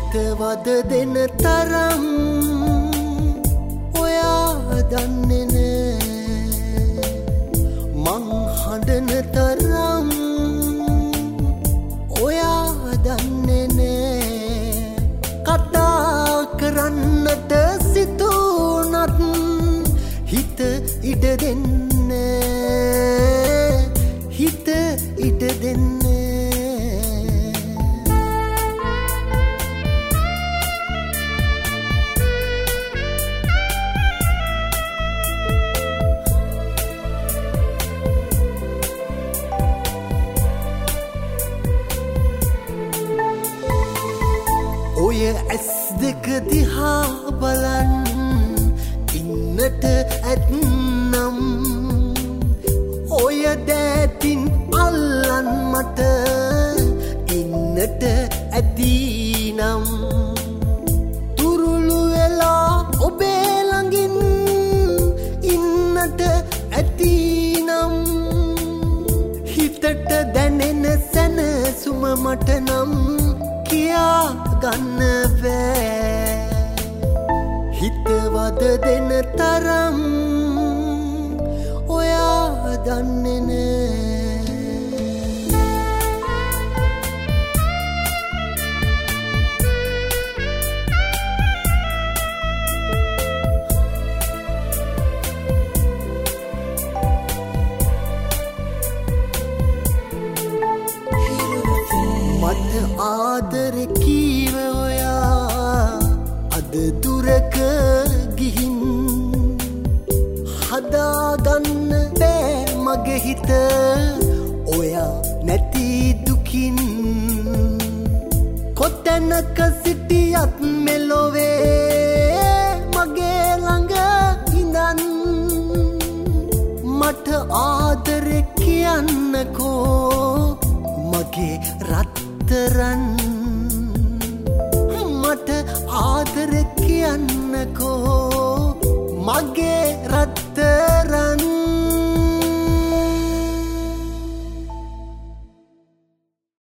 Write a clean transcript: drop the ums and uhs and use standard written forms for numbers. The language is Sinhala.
හිතවද දෙන තරම් ඔයා දන්නේ නෑ මං හඬන තරම් ඔයා දන්නේ නෑ කතා කරන්නට සිතුනත් හිත ඉඩ දෙන්නේ හිත ඉඩ දෙන්නේ ඔය ඇස් දෙක දිහා බලන් ඉන්නට ඇත්නම් ඔය දෑතින් අල්ලන් මට ඉන්නට ඇතිනම් තුරුළු වෙලා ඔබේ ළඟින් ඉන්නට ඇතිනම් හිතට දැනෙන සැනසුම මට නම් කියා ගන්න බෑ හිතවද දෙන තරම් ඔයා දන්නේ නෑ මට ආදරේ කීව ඔයා අද දුරක ගිහින් හදාගන්න බෑ මගේ හිත ඔයා නැති දුකින් කොතැනක සිටියත් මෙලොවේ මගේ ළඟ ඉඳන් මට ආදරේ කියන්නකෝ මගේ රත්තරන් මට ආදරේ කියන්නකෝ මගේ රත්තරන්